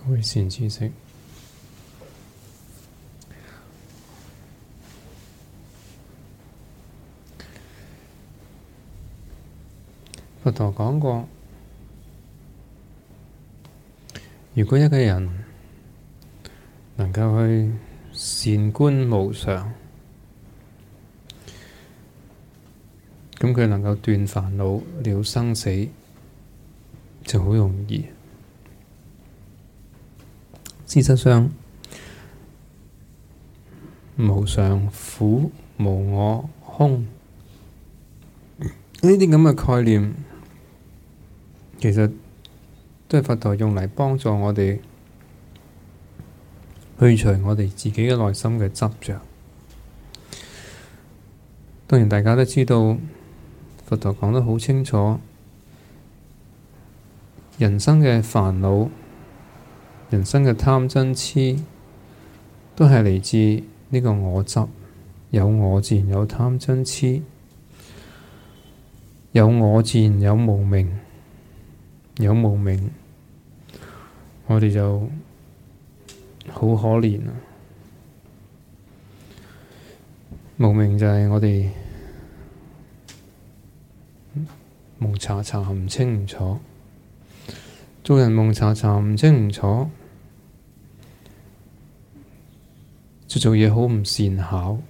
會善知識。佛陀講過，如果一個人能夠去善觀無常，咁佢能夠斷煩惱、了生死，就好容易。事實上，無常、苦、無我、空呢啲咁嘅概念，其實都係佛陀用嚟幫助我哋去除我哋自己嘅內心嘅執着。當然大家都知道，佛陀講得好清楚，人生嘅煩惱、人生嘅貪嗔癡，都係嚟自呢個我執。有我自然有貪嗔癡，有我自然有無明，有無明，我哋就好可憐啊！無明就係我哋蒙查查唔清唔楚，做人蒙查查唔清唔楚，就做嘢好唔善巧，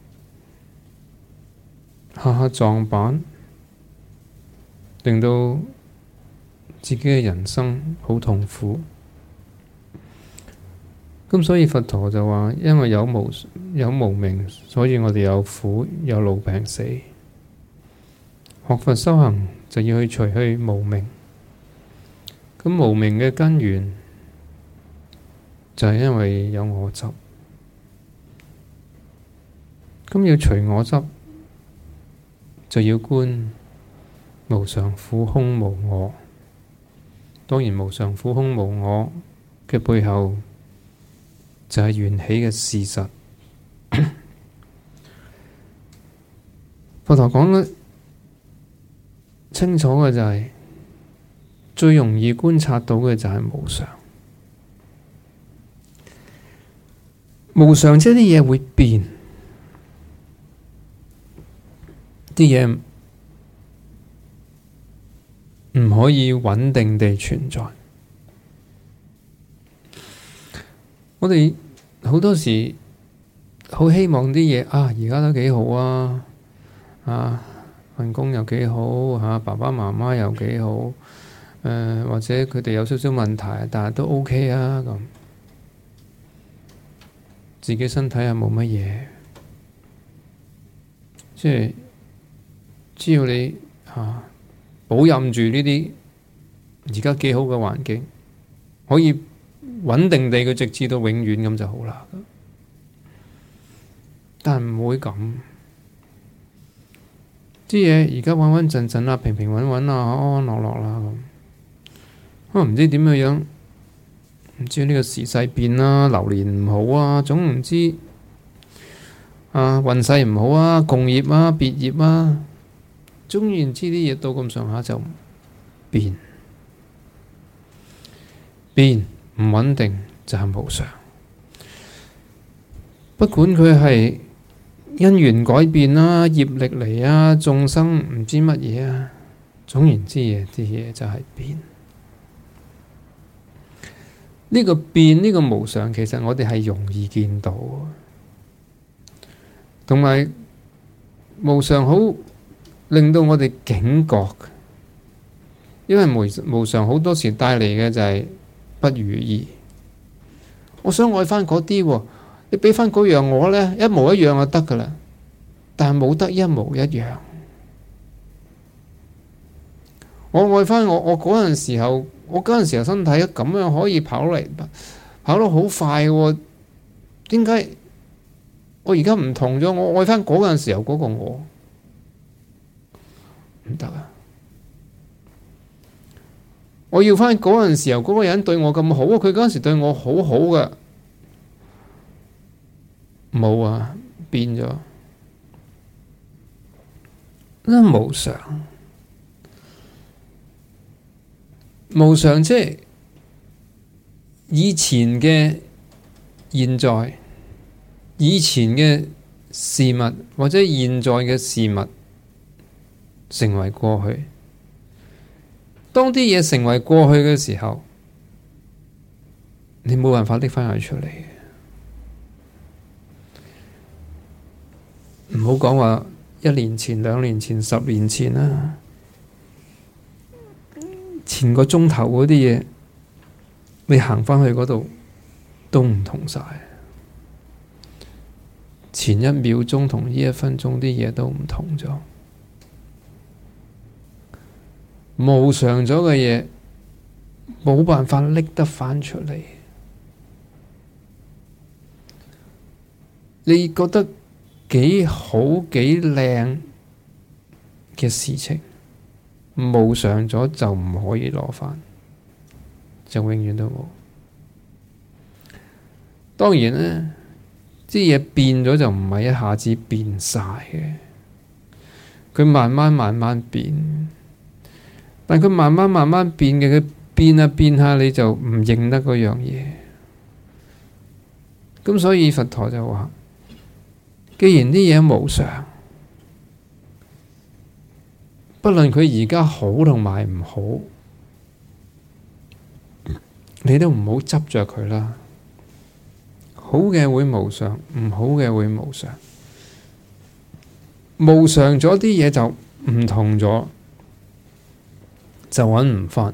下下撞板，令到自己嘅人生好痛苦。咁所以佛陀就話，因為有無明，所以我哋有苦，有老病死。學佛修行就要去除去無明。咁無明嘅根源就係因為有我執。咁要除我執，就要觀無常、苦、空、無我。當然無常、苦、空、無我嘅背後就係緣起嘅事實。佛陀講得清楚嘅就係，最容易觀察到嘅就係無常。無常即係啲嘢會變，啲嘢唔可以穩定地存在。我哋好多時好希望啲嘢而家都幾好啊，份工又幾好，爸爸媽媽又幾好，或者佢哋有少少問題，但係都 OK 啊咁。自己身體又冇乜嘢，即係只要你保任住呢啲而家幾好嘅環境，可以穩定地佢直至到永遠咁就好啦。但唔會咁，啲嘢而家穩穩陣陣啊，平平穩穩啊，安安樂樂啦咁。可能唔知點嘅樣，唔知呢個時勢變啦，流年唔好啊，總唔知運勢唔好啊，共業啊，別業啊，總言之啲嘢到咁上下就變唔穩定就係無常。不管佢係因緣改變啦，業力嚟啊，眾生唔知乜嘢啊，總言之啲嘢就係變。呢個變，呢個無常，其實我哋係容易見到，同埋無常好令到我哋警覺，因為無常好多時帶嚟嘅就係不如意。我想愛翻嗰啲，你俾翻嗰樣我呢，一模一樣就得噶啦，但係冇得一模一樣。我愛翻我嗰陣時候，我嗰陣時候身體咁樣可以跑得好快喎，點解我而家唔同咗？我愛翻嗰陣時候嗰個我唔得啊！我要翻嗰陣時候嗰個人對我咁好，佢嗰陣時對我好好噶，冇啊，變咗，真係無常。無常即係以前嘅現在，以前嘅事物或者現在嘅事物成為過去。當啲嘢成為過去嘅時候，你冇辦法拎翻佢出嚟。唔好講話1年前、2年前、10年前啦，前個鐘頭嗰啲嘢，你行翻去嗰度都唔同晒。前1秒鐘同呢1分鐘啲嘢都唔同咗，無常咗嘅嘢冇辦法拎得翻出嚟。你覺得幾好幾靚嘅事情，無常咗就唔可以攞翻，就永遠都冇。當然呢啲嘢變咗就唔係一下子變晒嘅，佢慢慢變，但佢慢慢變嘅，佢變下變下你就唔認得嗰樣嘢。咁所以佛陀就話，既然啲嘢無常，不論佢而家好同埋唔好，你都唔好執着佢啦。好嘅會無常，唔好嘅會無常。無常咗啲嘢就唔同咗，就揾唔返。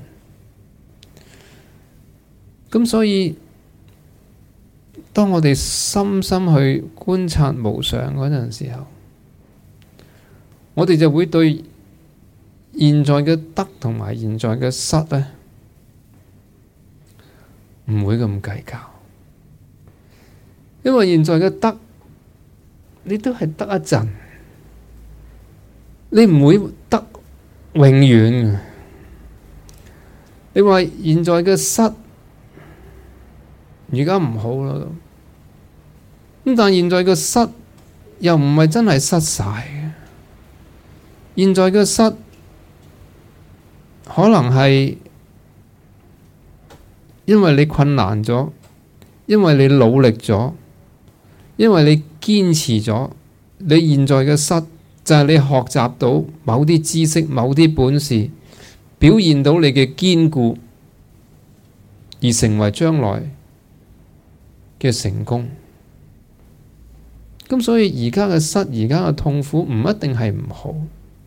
咁所以當我哋深深去觀察無常嗰陣時候，我哋就會對現在嘅得同埋現在嘅失呢，唔會咁計較。因為現在嘅得，你都係得一陣，你唔會得永遠。你話現在嘅失，而家唔好啦，咁但現在嘅失又唔係真係失晒嘅。現在嘅失可能係因為你困難咗，因為你努力咗，因為你堅持咗。你現在嘅失就係你學習到某啲知識、某啲本事，表現到你嘅堅固，而成為將來嘅成功。咁所以而家嘅失，而家嘅痛苦唔一定係唔好，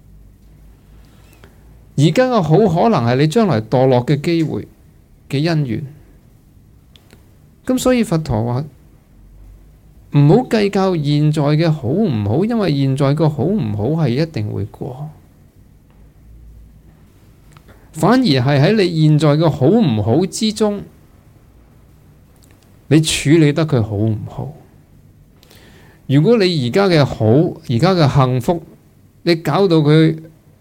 而家嘅好可能係你將來墮落嘅機會嘅因緣。咁所以佛陀話唔好計較現在嘅好唔好，因為現在嘅好唔好係一定會過，反而係喺你現在嘅好唔好之中，你處理得佢好唔好。如果你而家嘅好，而家嘅幸福，你搞到佢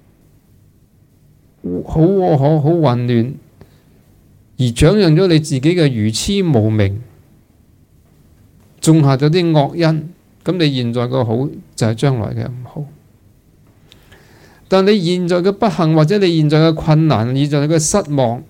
好窩可、好混亂，而長養咗你自己嘅愚痴無明，種下咗啲惡因，咁你現在嘅好就係將來嘅唔好。但你現在嘅不幸，或者你現在嘅困難，現在嘅失望，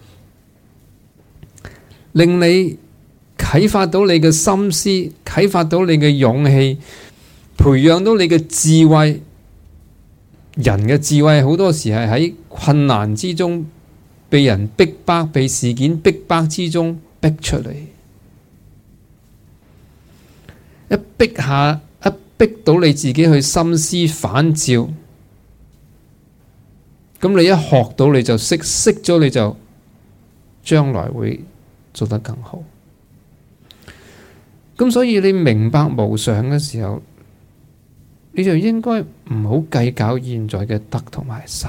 令你啟發到你嘅心思，啟發到你嘅勇氣，培養到你嘅智慧。人嘅智慧好多時係喺困難之中，被人逼迫，被事件逼迫之中逼出嚟。一逼到你自己去深思反照，咁你一學到你就識咗，你就將來會做得更好。咁所以你明白無常嘅時候，你就應該唔好計較現在嘅得同埋失。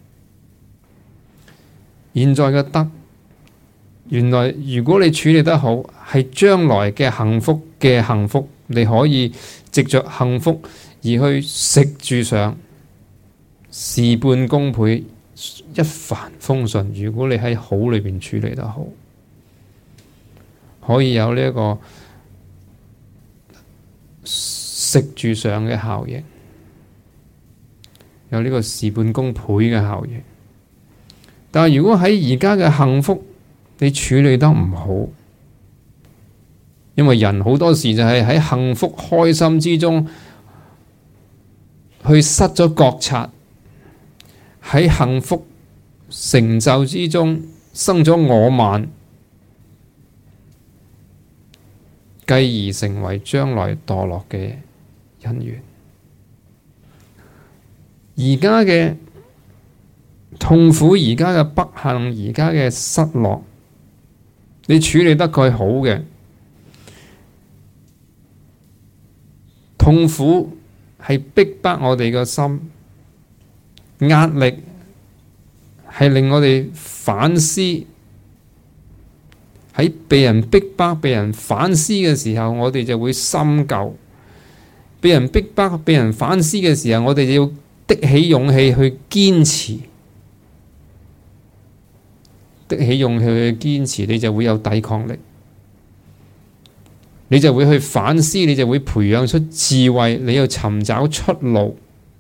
現在嘅得，原來如果你處理得好，係將來嘅幸福嘅幸福，你可以藉着幸福而去食住上，事半功倍，一帆風順。如果你喺好裏邊處理得好，可以有呢一個食住上嘅效應，有呢個事半功倍嘅效應。但係如果喺而家嘅幸福你處理得唔好， 因為人好多時就係喺幸福開心之中去失咗覺察，喺幸福成就之中生咗我慢，繼而成為將來墮落嘅因緣。而家嘅痛苦，而家嘅不幸，而家嘅失落，你處理得佢好嘅，痛苦係逼迫我哋個心，壓力係令我哋反思。喺被人逼迫、被人反思嘅時候，我哋就會深究；被人逼迫、被人反思嘅時候，我哋就要的起勇氣去堅持。的起勇氣去堅持，你就會有抵抗力，你就會去反思，你就會培養出智慧，你要尋找出路，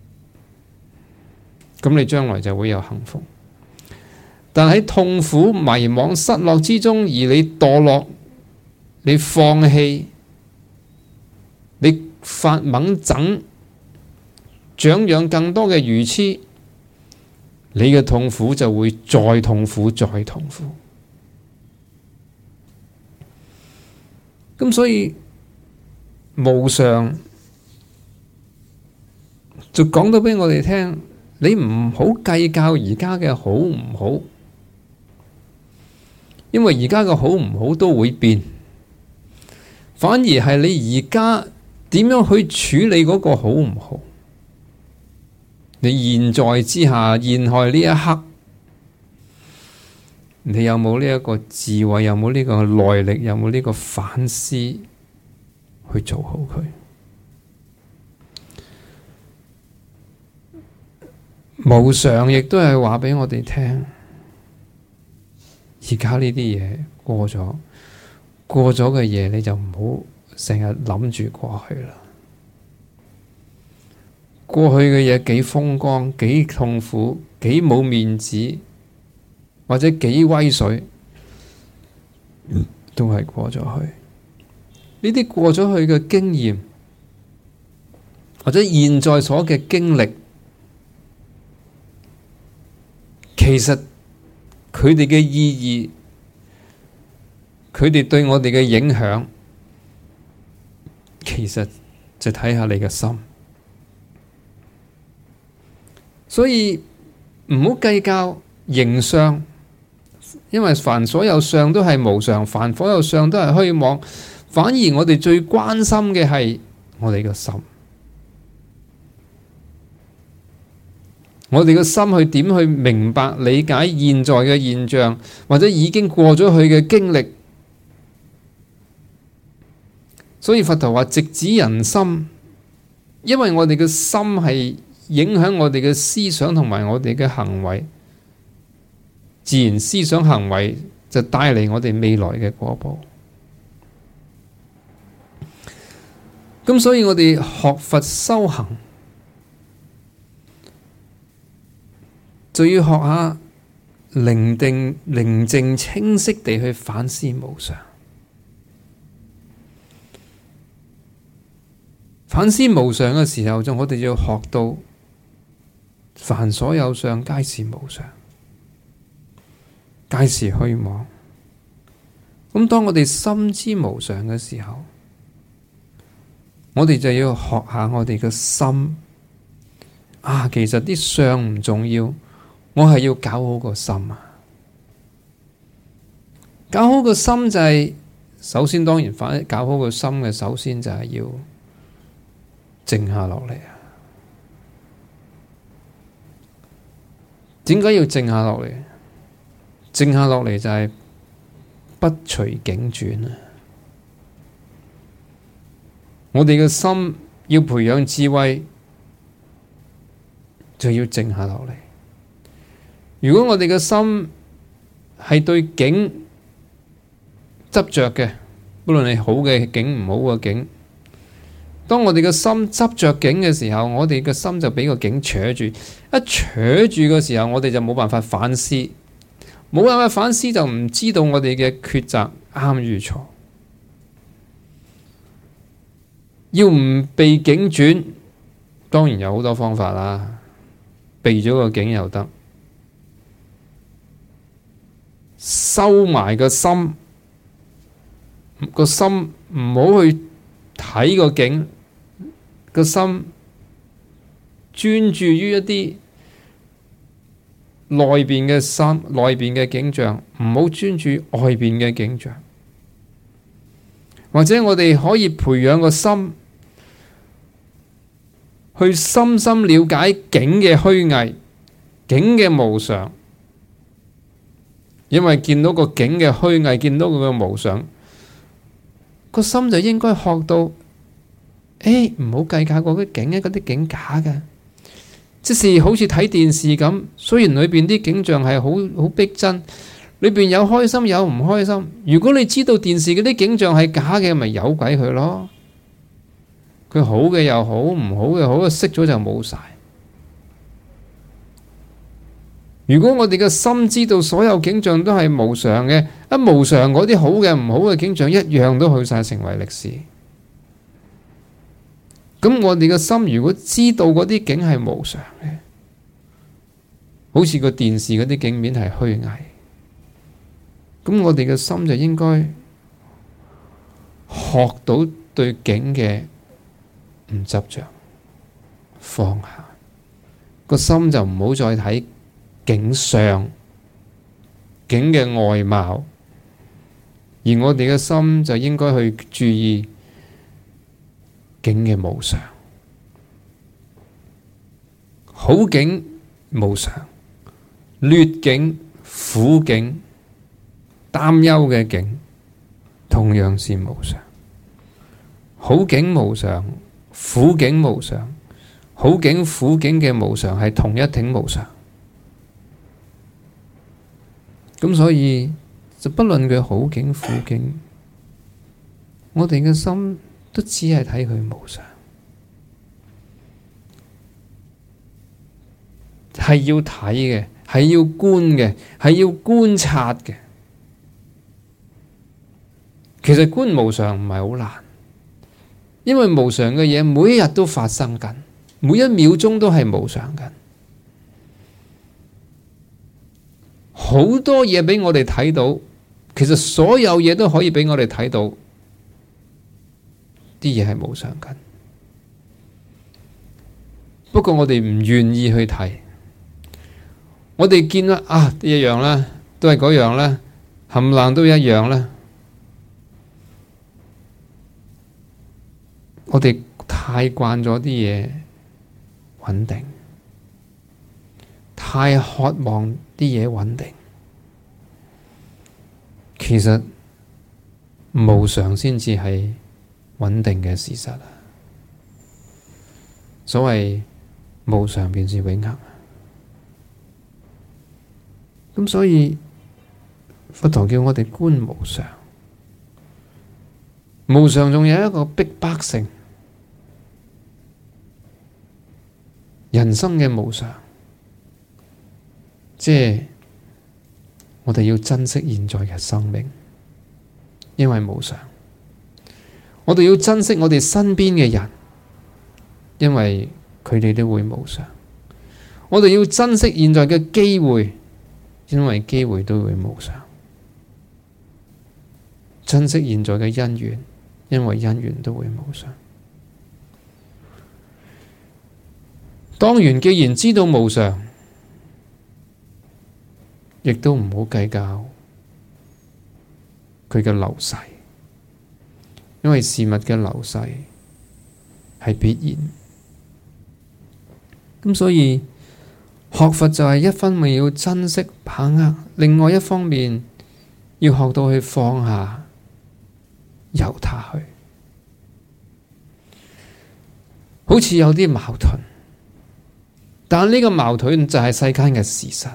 咁你將來就會有幸福。但喺痛苦、迷惘、失落之中，而你墮落，你放棄，你發猛整，長養更多嘅愚痴，你嘅痛苦就會再痛苦、再痛苦。咁所以無常就講到俾我哋聽，你唔好計較而家嘅好唔好，因為而家嘅好唔好都會變，反而係你而家點樣去處理嗰個好唔好。你現在之下，現在呢一刻，你有冇呢一個智慧，有冇呢個耐力，有冇呢個反思去做好佢？無常亦都係話俾我哋聽，而家呢啲嘢過咗嘅嘢，你就唔好成日諗住過去啦。過去嘅嘢幾風光、幾痛苦、幾冇面子，或者幾威水，都係過咗去。呢啲過咗去嘅經驗，或者現在所嘅經歷，其實佢哋嘅意義，佢哋對我哋嘅影響，其實就睇下你嘅心。所以唔好計較形相，因為凡所有相都係無常，凡所有相都係虛妄。反而我哋最關心嘅係我哋嘅心，我哋嘅心去點去明白理解現在嘅現象，或者已經過咗去嘅經歷。所以佛陀話直指人心，因為我哋嘅心係影響我哋嘅思想同埋我哋嘅行為，自然思想行為就帶嚟我哋未來嘅果報。咁所以我哋學佛修行，就要學下寧定、寧靜、清晰地去反思無常。反思無常嘅時候，我哋就要學到凡所有相皆是無常，皆是虛妄。咁當我哋深知無常嘅時候，我哋就要學下我哋嘅心。其實啲相唔重要，我係要搞好個心啊！搞好個心就係，首先當然搞好個心嘅，首先就係要靜下落嚟啊！點解要靜下落嚟？靜下落嚟就係不隨境轉啊！我哋嘅心要培養智慧，就要靜下落嚟。如果我哋嘅心係對境執着嘅，無論係好嘅境唔好嘅境，當我哋嘅心執着境嘅時候，我哋嘅心就俾個境扯住，一扯住嘅時候，我哋就冇辦法反思，冇辦法反思就唔知道我哋嘅抉擇啱與錯。 要唔被境轉，當然有好多方法啦，避咗個境又得，收埋個心，個心唔好去睇個境，個心專注於一啲內邊嘅心、內邊嘅景象，唔好專注外邊嘅景象。或者我哋可以培養個心，去深深了解境嘅虛偽、境嘅無常。因為見到個境嘅虛偽，見到佢嘅無常，個心就應該學到，唔好計較嗰啲景嗰啲景假嘅。即是好似睇電視咁，雖然裏邊啲景象係好逼真，裏邊有開心有唔開心。如果你知道電視嗰啲景象係假嘅，咪由鬼佢咯。佢好嘅又好，唔好嘅好，熄咗就冇晒。如果我哋嘅心知道所有景象都係無常嘅，無常嗰啲好嘅唔好嘅景象一樣都去晒成為歷史。咁我哋嘅心如果知道嗰啲景係無常嘅，好似個電視嗰啲景面係虛偽，咁我哋嘅心就應該學到對景嘅唔執着，放下個心，就唔好再睇景相、景嘅外貌，而我哋嘅心就應該去注意景嘅無常。好景無常，劣景、苦景、擔憂嘅景同樣是無常。好景無常，苦景無常，好景苦景嘅無常係同一挺無常。咁所以就不論佢好景苦景，我哋嘅心都只係睇佢無常，係要睇嘅，係要觀嘅，係要觀察嘅。其實觀無常唔係好難，因為無常嘅嘢每一日都發生緊，每一秒鐘都係無常緊。好多嘢俾我哋睇到，其實所有嘢都可以俾我哋睇到，啲嘢係無常緊。不過我哋唔願意去睇，我哋見啦一樣啦，都係嗰樣啦，冚唪唥都一樣啦。我哋太慣咗啲嘢穩定，太渴望啲嘢穩定。其實無常先至係穩定嘅事實啊！所謂無常便是永恆。咁所以佛陀叫我哋觀無常，無常仲有一個逼迫性，人生嘅無常，即係我哋要珍惜現在嘅生命，因為無常。我哋要珍惜我哋身邊嘅人，因為佢哋都會無常。我哋要珍惜現在嘅機會，因為機會都會無常。珍惜現在嘅因緣，因為因緣都會無常。當然，既然知道無常，亦都唔好計較佢嘅流逝，因為事物嘅流逝係必然。咁所以學佛就係一方面要珍惜把握，另外一方面要學到去放下，由他去。好似有啲矛盾，但呢個矛盾就係世間嘅事實。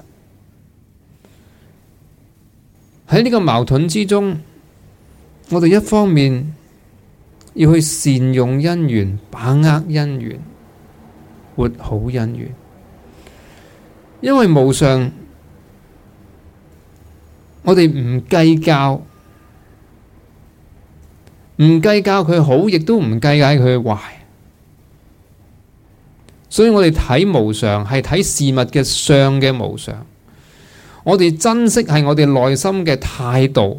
喺呢個矛盾之中，我哋一方面要去善用因緣，把握因緣，活好因緣。因為無常，我哋唔計較，唔唔計較佢好，亦都唔計較佢壞。所以我哋睇無常係睇事物嘅相嘅無常，我哋珍惜係我哋內心嘅態度。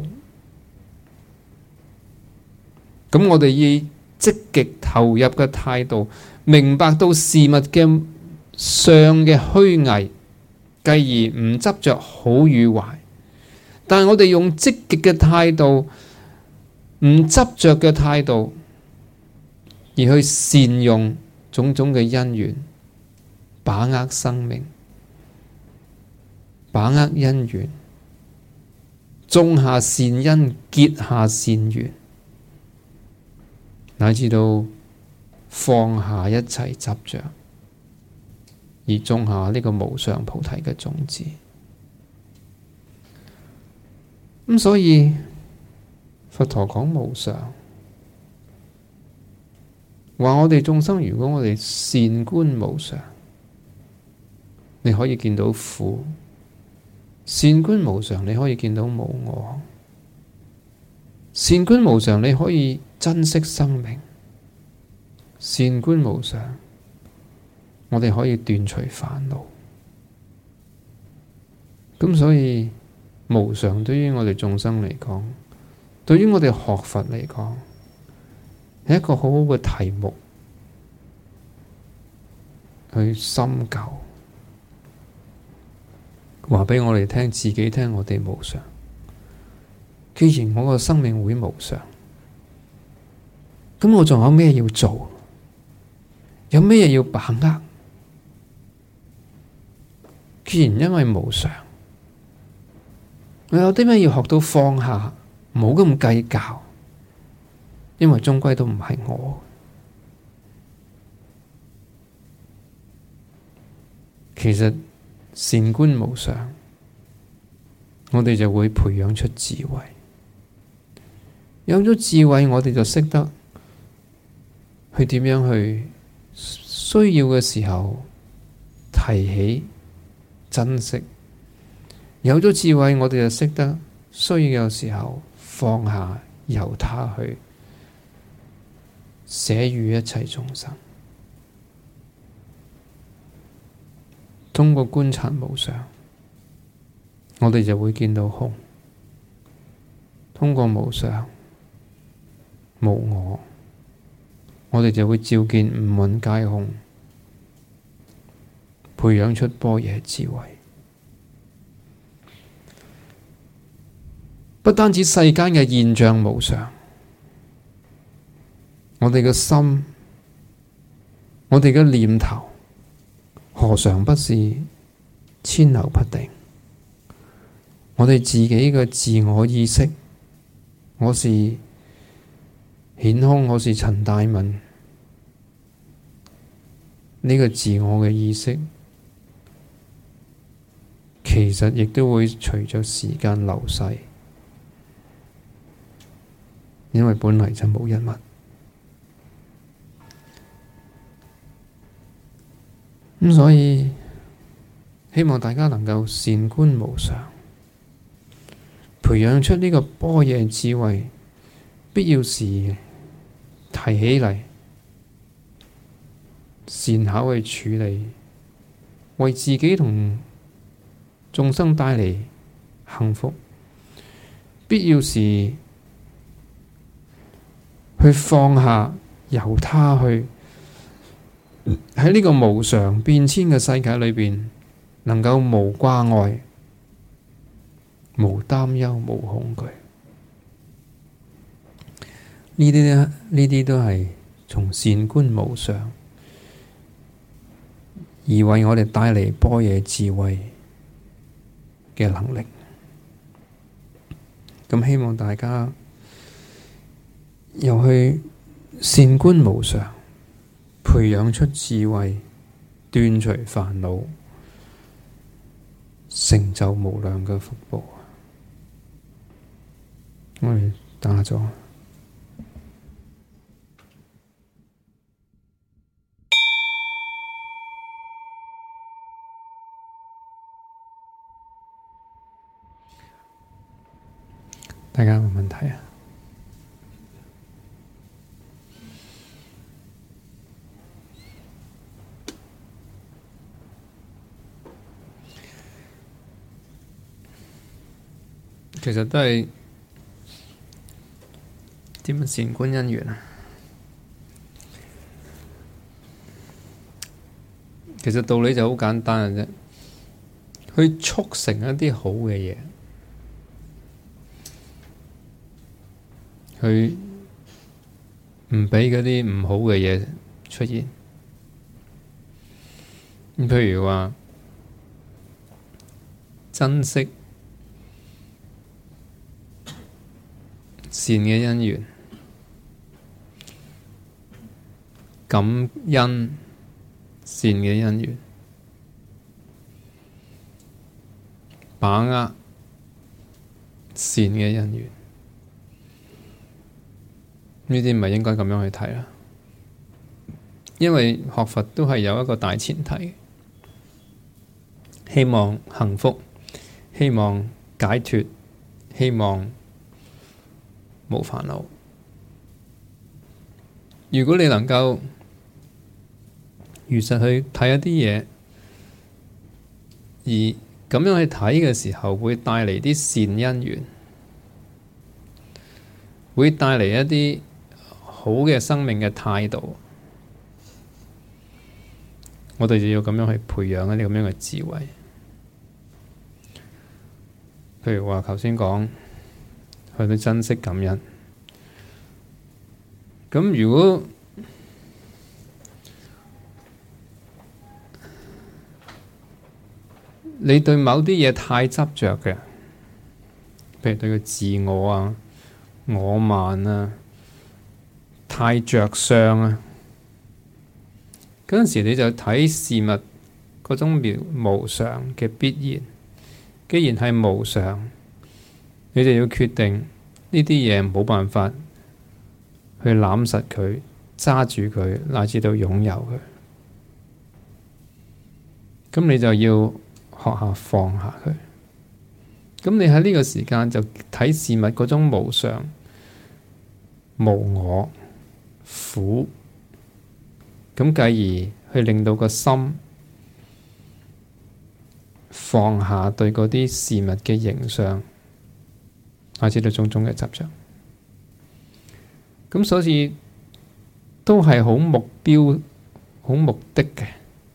咁我哋以積極投入嘅態度，明白到事物嘅相嘅虛偽，繼而唔執着好與壞。但係我哋用積極嘅態度，唔執着嘅態度，而去善用種種嘅因緣，把握生命，把握因緣，種下善因，結下善緣，乃至到放下一切執着，而種下呢個無上菩提嘅種子。咁所以佛陀講無常，話我哋眾生如果我哋善觀無常，你可以見到苦；善觀無常，你可以見到無我；善觀無常，你可以珍惜生命；善觀無常，我哋可以斷除煩惱。咁所以無常對於我哋眾生嚟講，對於我哋學佛嚟講，係一個好好嘅題目去深究，話俾我哋聽，自己聽，我哋無常。既然我個生命會無常，咁我仲有咩要做？有咩嘢要把握？既然因為無常，我有啲咩要學到放下，唔好咁計較，因為終歸都唔係我。其實善觀無常，我哋就會培養出智慧。有咗智慧，我哋就識得去點樣去需要嘅時候提起珍惜。有咗智慧，我哋就識得需要嘅時候放下，由他去捨予一切眾生。通過觀察無常，我哋就會見到空。通過無常、無我，我哋就會照見五蘊皆空，培養出般若智慧。不單止世間嘅現象無常，我哋嘅心，我哋嘅念頭，何嘗不是遷流不定？我哋自己嘅自我意識，我是顯空，我是陳大文，呢個自我嘅意識，其實亦都會隨着時間流逝，因為本嚟就冇一物。咁所以希望大家能夠善觀無常，培養出呢個般若智慧，必要時提起嚟，善巧去處理，為自己同眾生帶嚟幸福。必要時去放下，由他去。喺呢個無常變遷嘅世界裏邊，能夠無掛礙、無擔憂、無恐懼，呢啲都係從善觀無常而為我哋帶嚟般若智慧嘅能力。咁希望大家又去善觀無常，培養出智慧，斷除煩惱，成就無量嘅福報。我哋打咗。大家有冇問題啊？ 其實都係點樣善觀因緣啊？其實道理就好簡單嘅啫，去促成一啲好嘅嘢，去唔畀嗰啲唔好嘅嘢出現。譬如話珍惜善嘅因緣，感恩善嘅因緣，把握善嘅因緣，呢啲唔係應該咁樣去睇啦。因為學佛都係有一個大前提，希望幸福，希望解脫，希望冇煩惱。如果你能夠如實去睇一啲嘢，而咁樣去睇嘅時候，會帶嚟啲善因緣，會帶嚟一啲好嘅生命嘅態度。我哋就要咁樣去培養一啲咁樣嘅智慧。譬如話頭先講，去到珍惜感恩。咁如果你對某啲嘢太執着嘅，譬如對個自我啊、我慢啊、太着相啊，嗰陣時你就睇事物嗰種無常嘅必然。既然係無常，你就要決定呢啲嘢冇辦法去攬實佢、揸住佢，乃至到擁有佢。咁你就要學下放下佢。咁你喺呢個時間就睇事物嗰種無常、無我、苦，咁繼而去令到個心放下對嗰啲事物嘅形象，乃至到種種嘅執着。咁所以都係好目標、好目的嘅，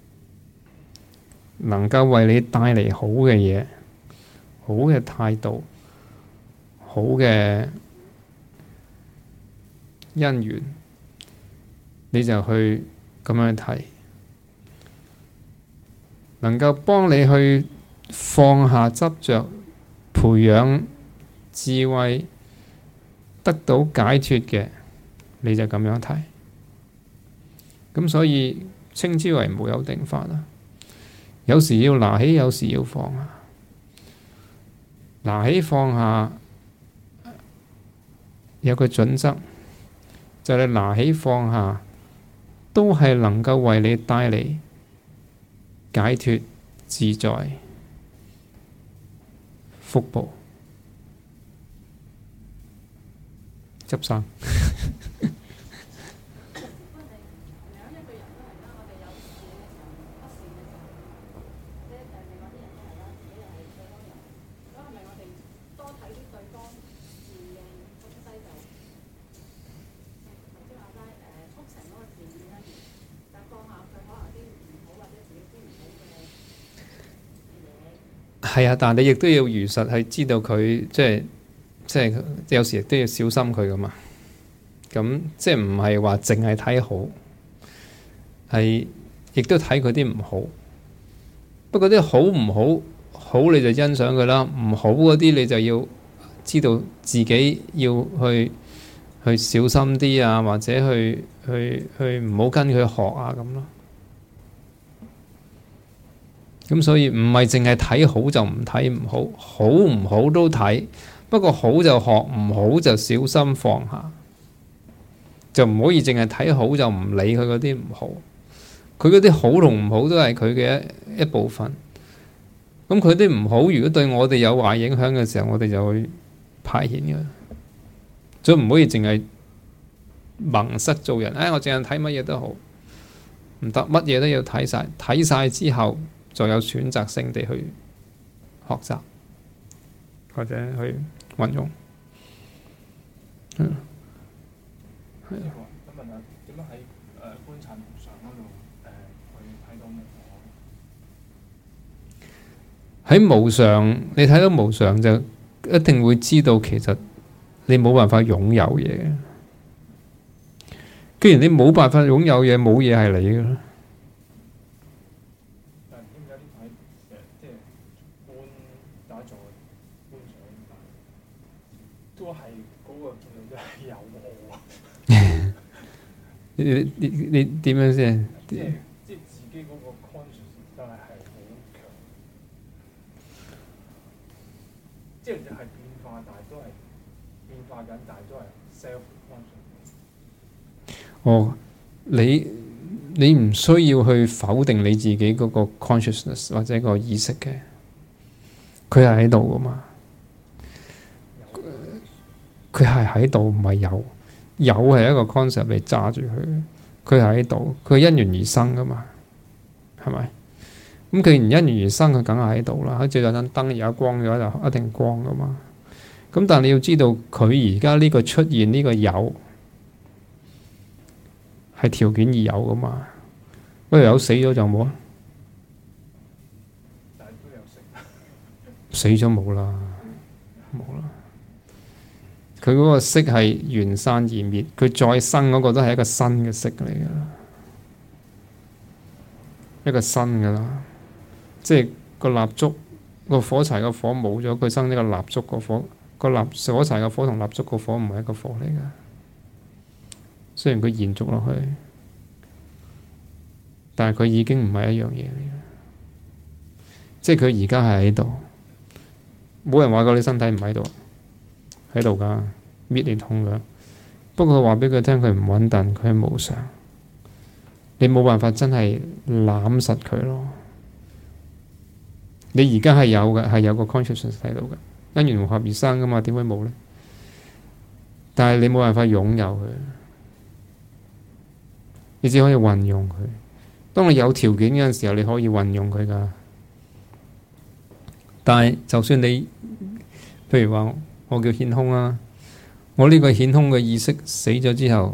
能夠為你帶嚟好嘅嘢、好嘅態度、好嘅因緣，你就去咁樣睇，能夠幫你去放下執着、培養智慧、得到解脫嘅，你就咁樣睇。咁所以稱之為無有定法啦。有時要拿起，有時要放下。拿起放下有個準則，就係你拿起放下都係能夠為你帶嚟解脫、自在、福報。執生。係啊，但係你亦都要如實去知道佢，即係有時亦都要小心佢噶嘛。咁即係唔係話淨係睇好，係亦都睇佢啲唔好。不過啲好唔好，好你就欣賞佢啦，唔好嗰啲你就要知道自己要去小心啲啊，或者去唔好跟佢學啊咁咯。咁所以唔係淨係睇好就唔睇唔好，好唔好都睇，不過好就學，唔好就小心放下，就唔可以淨係睇好就唔理佢嗰啲唔好。佢嗰啲好同唔好都係佢嘅一部分。咁佢啲唔好，如果對我哋有壞影響嘅時候，我哋就會排遣嘅。所以唔可以淨係盲塞做人。我淨係睇乜嘢都好，唔得，乜嘢都要睇晒。睇晒之後，就有選擇性地去學習，或者去運用。係啊，係啊。 咁問下點樣喺觀察無常嗰度去睇到無我？ 喺無常，你睇到無常就一定會知道其實你冇辦法擁有嘢。既然你冇辦法擁有嘢，冇嘢係你嘅啦。 但係點解呢排即係觀打坐觀想，都係嗰個重點都係有我啊！ 你點樣先？ 即係自己嗰個 conscious 真係好強，即係變化，但係都係變化緊，但係都係 self conscious。 哦，你唔需要去否定你自己嗰個 consciousness 或者個意識嘅，佢係喺度噶嘛？佢係喺度，唔係有。有係一個 concept，你揸住佢，佢係喺度，佢因緣而生噶嘛？係咪？咁既然因緣而生，佢梗係喺度啦。好似有盞燈而家光咗就一定光噶嘛。咁但係你要知道，佢而家呢個出現呢個有係條件而有噶嘛？不如有死咗就冇啊？ 但係都有死咗冇啦，冇啦。佢嗰個色係緣散而滅，佢再生嗰個都係一個新嘅色嚟噶啦，一個新噶啦。即係個蠟燭個火柴個火冇咗，佢生呢個蠟燭個火，個火柴個火同蠟燭個火唔係一個火嚟噶。雖然佢延續落去，但係佢已經唔係一樣嘢嚟嘅。即係佢而家係喺度，冇人話過你身體唔喺度。喺度噶，搣你痛噶。不過話俾佢聽，佢唔穩定，佢係無常。你冇辦法真係攬實佢咯。你而家係有嘅，係有個 consciousness 喺度嘅，因緣和合而生噶嘛，點會冇呢？但係你冇辦法擁有佢，你只可以運用佢。當你有條件嗰陣時候，你可以運用佢噶。但係就算你，譬如話，我叫顯空啊！我呢個顯空嘅意識死咗之後，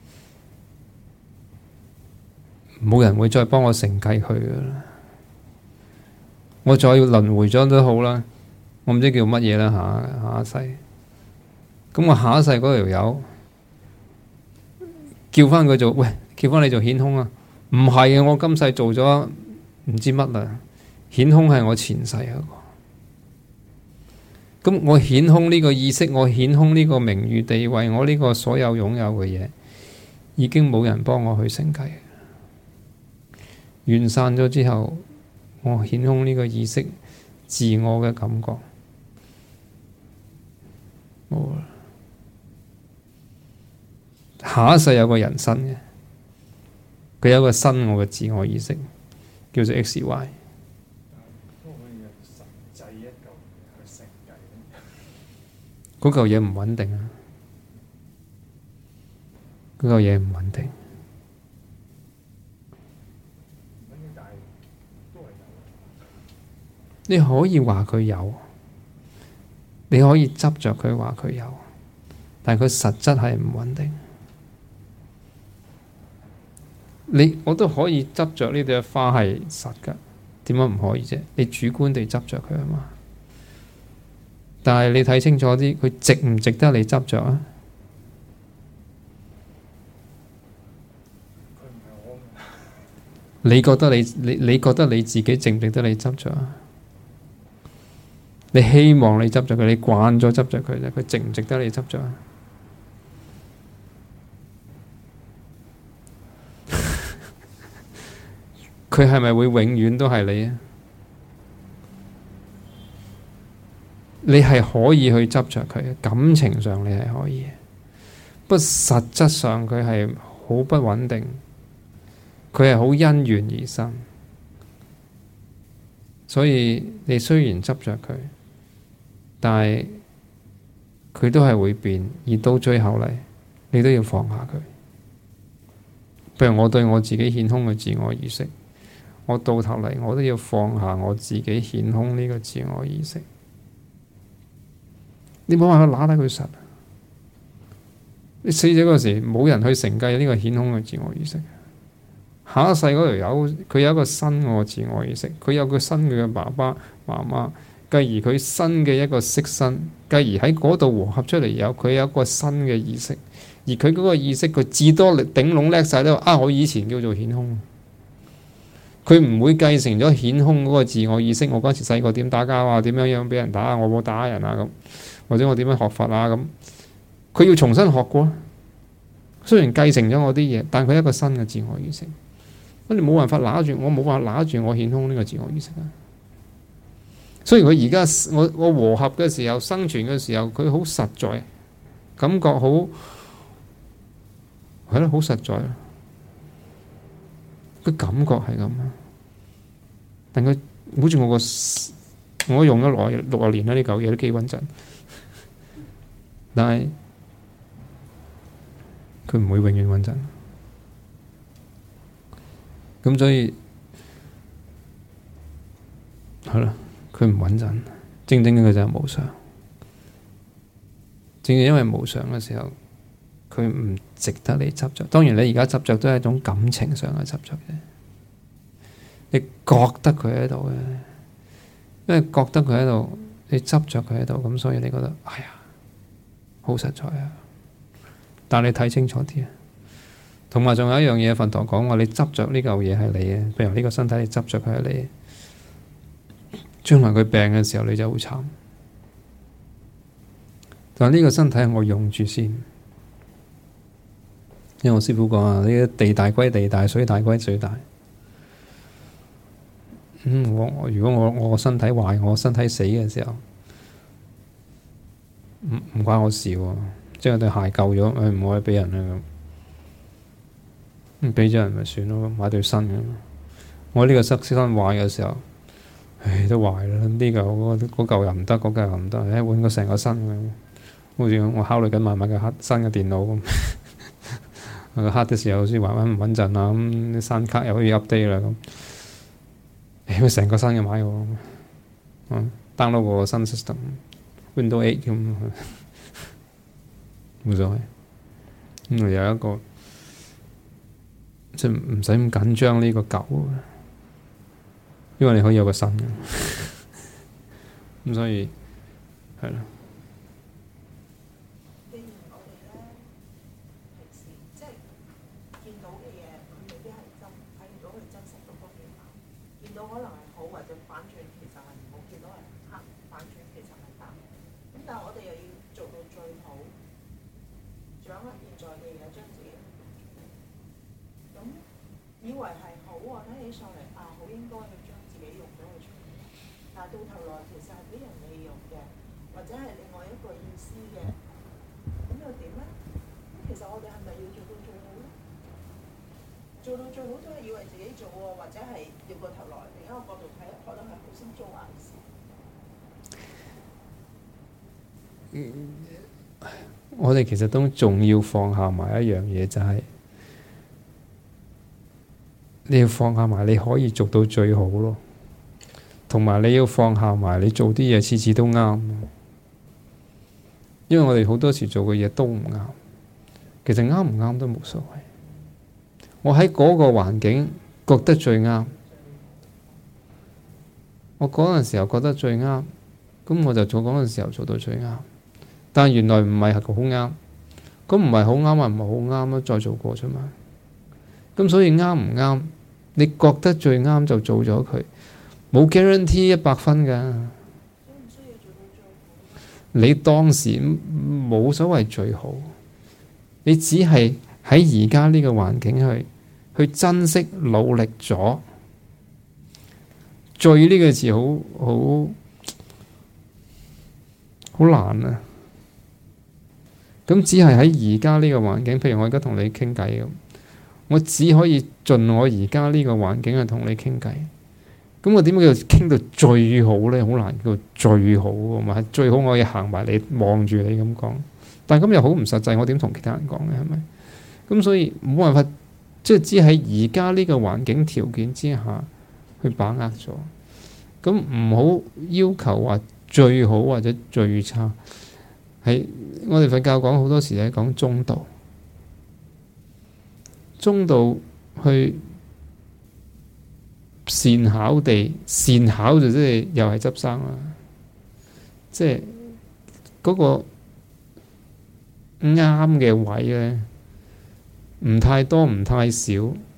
冇人會再幫我承繼佢噶啦。我再輪迴咗都好啦，我唔知叫乜嘢啦，下一世。咁我下一世嗰條友叫翻佢做，喂，叫翻你做顯空啊？唔係啊，我今世做咗唔知乜啦。顯空係我前世嗰個。咁我顯空呢個意識，我顯空呢個名譽地位，我呢個所有擁有嘅嘢，已經冇人幫我去承繼。完散咗之後，我顯空呢個意識，自我嘅感覺冇啦。下一世有個人生嘅，佢有一個新我嘅自我意識，叫做 XY。嗰嚿嘢唔穩定啊！嗰嚿嘢唔穩定。你可以話佢有，你可以執着佢話佢有，但係佢實質係唔穩定。我都可以執着呢朵花係實㗎，點解唔可以啫？你主觀地執着佢啊嘛。但係你睇清楚啲，佢值唔值得你執着啊？你覺得你覺得你自己值唔值得你執着啊？你希望你執着佢，你慣咗執着佢啫，佢值唔值得你執着啊？佢係咪會永遠都係你啊？你係可以去執着佢，感情上你係可以，不過實質上佢係好不穩定，佢係好因緣而生，所以你雖然執着佢，但係佢都係會變，而到最後嚟，你都要放下佢。譬如我對我自己顯空嘅自我意識，我到頭嚟我都要放下我自己顯空呢個自我意識。 你冇辦法揦得佢實。你死咗嗰時，冇人去承繼呢個顯空嘅自我意識。下一世嗰條友，佢有一個新嘅自我意識，佢有個新嘅爸爸媽媽，繼而佢新嘅一個色身，繼而喺嗰度和合出嚟佢有一個新嘅意識，而佢嗰個意識佢至多頂籠叻晒都我以前叫做顯空，佢唔會繼承咗顯空嗰個自我意識。我嗰時細個點打交啊，點樣俾人打，我冇打人啊咁，或者我點樣學佛啊咁，佢要重新學過。雖然繼承咗我啲嘢，但佢一個新嘅自我意識。你冇辦法拿住，我冇辦法拿住我顯空呢個自我意識啊！雖然佢而家我和合嘅時候，生存嘅時候，佢好實在，感覺好係咯，好實在。個感覺係咁啊！但佢好似我用咗60年啦，呢嚿嘢都幾穩陣，但係佢唔會永遠穩陣。咁所以係啦，佢唔穩陣，正佢就係無常。正因為無常嘅時候，佢唔值得你執着。當然你而家執着都係一種感情上嘅執着啫，你覺得佢喺度嘅，因為覺得佢喺度，你執着佢喺度，咁所以你覺得哎呀好實在啊。但你睇清楚啲啊。同埋仲有一樣嘢，佛陀講話，你執着呢嚿嘢係你嘅，譬如呢個身體，你執着佢係你，將來佢病嘅時候，你就好慘。但係呢個身體係我用住先，因為我師父講啊，呢啲地大歸地大，水大歸水大。如果我身體壞，我身體死嘅時候，唔關我事喎，即係對鞋舊咗，唔可以俾人啦咁。俾咗人咪算咯，買對新嘅。我呢個身壞嘅時候，都壞啦。呢嚿嗰嚿又唔得，嗰嚿又唔得，換個成個新嘅。好似我考慮緊買個新嘅電腦咁，個黑嘅時候先玩唔穩陣啊。咁啲新卡又可以 update 啦咁，成個新嘅買喎。download 個新 system，Windows 8咁，冇所謂。咁有一個。即係唔使咁緊張呢個舊，因為你可以有個新嘅，咁所以係啦。 既然我哋咧平時即係見到嘅嘢，佢未必係真，睇唔到佢真實嗰個面貌。見到可能係好或者反轉，其實係唔好；見到係黑，反轉其實係白。咁但係我哋又要做到最好，掌握現在嘅嘢，將自己。咁以為係好啊，睇起上嚟好應該去將自己用咗佢出嚟，但係到頭來其實係俾人利用嘅，或者係另外一個意思嘅，咁又點咧？咁其實我哋係咪要做到最好咧？做到最好都係以為自己做喎，或者係掉個頭來另一個角度睇，覺得係好心做壞事。 我哋其實都仲要放下埋一樣嘢，就係你要放下埋你可以做到最好咯，同埋你要放下埋你做啲嘢次次都啱，因為我哋好多時做嘅嘢都唔啱，其實啱唔啱都冇所謂。我喺嗰個環境覺得最啱，我嗰陣時候覺得最啱，咁我就做嗰陣時候做到最啱。但原來唔係好啱，咁唔係好啱啊，唔係好啱咯，再做過啫嘛。咁所以啱唔啱，你覺得最啱就做咗佢，冇 guarantee 100分㗎。你當時冇所謂最好，你只係喺而家呢個環境去珍惜努力咗。最呢個字好難啊！咁只係喺而家呢個環境，譬如我而家同你傾偈咁，我只可以盡我而家呢個環境去同你傾偈。咁我點解叫傾到最好咧？好難叫最好啊嘛！最好我可以行埋你望住你咁講，但係咁又好唔實際。我點同其他人講咧？係咪？咁所以冇辦法，即係只喺而家呢個環境條件之下去把握咗。咁唔好要求話最好或者最差。 係我哋佛教講好多時係講中道，中道去善巧地，善巧就即係又係執生啦，即係嗰個啱嘅位咧，唔太多唔太少，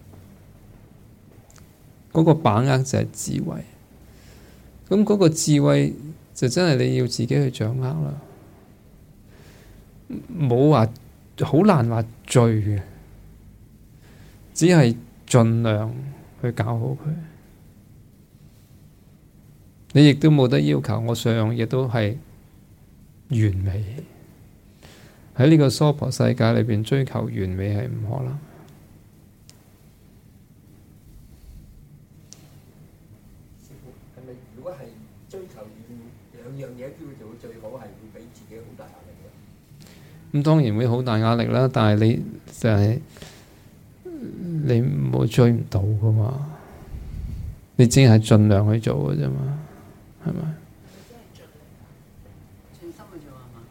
嗰個把握就係智慧。咁嗰個智慧就真係你要自己去掌握啦，冇話好難話最嘅，只係盡量去搞好佢。你亦都冇得要求我上樣嘢都係完美。喺呢個娑婆世界裏邊追求完美係唔可能。 師傅，係咪如果係追求兩樣嘢都要做最好，係會俾自己好大壓力嘅？ 咁當然會好大壓力啦，但係你就係、你冇追唔到噶嘛，你只係盡量去做嘅啫嘛，係咪？ 全心去做係嘛？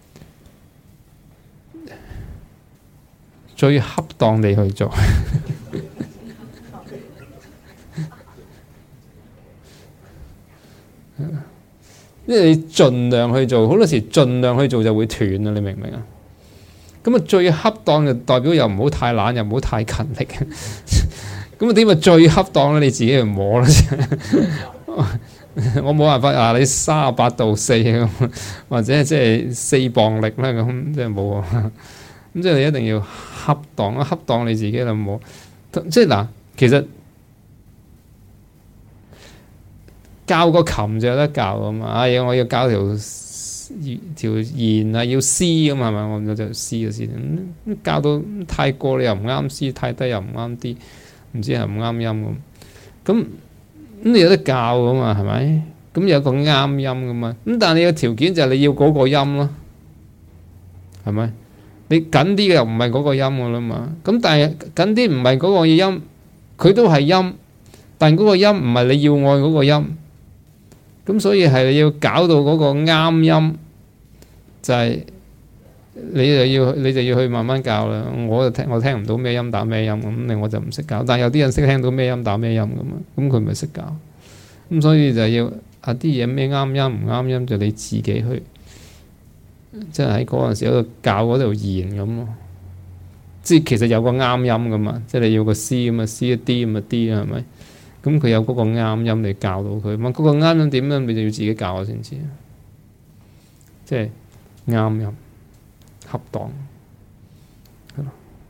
最恰當地去做。因為你盡量去做，好多時盡量去做就會斷啦，你明唔明啊？咁啊，最恰當就代表又唔好太懶，又唔好太勤力。咁啊，點啊最恰當咧？你自己去摸啦。我冇辦法啊！你38°4咁，或者即係4磅力啦，咁即係冇啊。咁即係你一定要恰當，恰當你自己啦，冇。即係嗱，其實教個琴就有得教啊嘛。哎呀，我要教條弦啊，要 C 咁係咪？我就 C 嘅先。咁教到太過你又唔啱 C，太低又唔啱 D，唔知係唔啱音咁。咁你有得教噶嘛？係咪？咁有個啱音噶嘛？咁但係你嘅條件就係你要嗰個音咯，係咪？你緊啲嘅又唔係嗰個音噶啦嘛。咁但係緊啲唔係嗰個音，佢都係音，但嗰個音唔係你要愛嗰個音。咁所以係你要搞到嗰個啱音，就係、你就要去慢慢教啦。我聽唔到咩音打咩音咁，我就唔識教。但係有啲人識聽到咩音打咩音咁啊，咁佢咪識教。咁所以就要啲嘢咩啱音唔啱音，就你自己去，即係喺嗰陣時喺度教嗰條弦咁咯。即係其實有個啱音噶嘛，即係你要個 C 咁啊 C 一 D 咁啊 D 係咪？咁佢有嗰個啱音你教到佢，咁嗰個啱音點樣你就要自己教我先知。即係啱音恰當。係咯。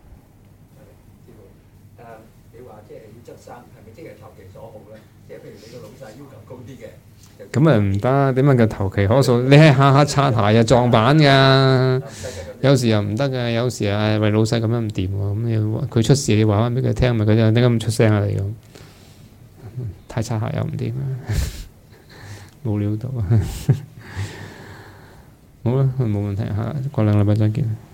你話即係要執生，係咪即係投其所好咧？即係譬如你個老細要求高啲嘅， 咁啊唔得，點解叫投其可數？你係下下擦鞋啊撞板㗎，有時又唔得㗎，有時啊喂老細咁樣唔掂喎，咁你佢出事你話翻俾佢聽，咪佢就點解唔出聲啊你咁？太擦鞋又唔掂啊，冇料到啊，好啦，冇問題嚇，過兩個禮拜再見。